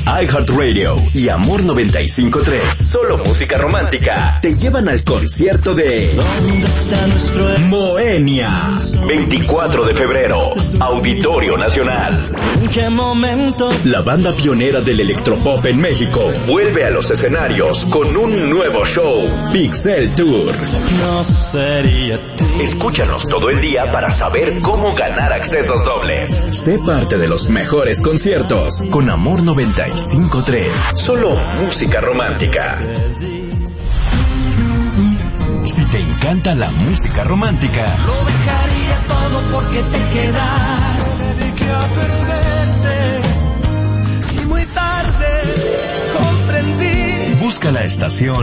iHeartRadio y Amor 95.3, solo música romántica, te llevan al concierto de Moenia. 24 de febrero, Auditorio Nacional. ¿En qué momento? La banda pionera del electropop en México vuelve a los escenarios con un nuevo show, Pixel Tour. No sería tú. Escúchanos todo el día para saber cómo ganar accesos dobles. Sé parte de los mejores conciertos con Amor 95.3, solo música romántica. Si te encanta la música romántica, Lo dejaría todo porque te quedas. Me dediqué a perderte y muy tarde comprendí. busca la estación